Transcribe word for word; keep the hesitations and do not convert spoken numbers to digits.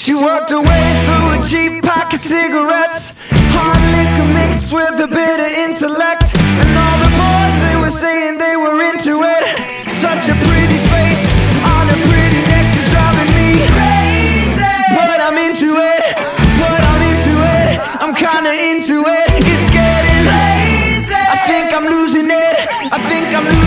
She worked her way through a cheap pack of cigarettes, hard liquor mixed with a bit of intellect. And all the boys, they were saying they were into it. Such a pretty face on a pretty neck, she's driving me crazy. But I'm into it, but I'm into it, I'm kinda into it. It's getting lazy. I think I'm losing it, I think I'm losing it.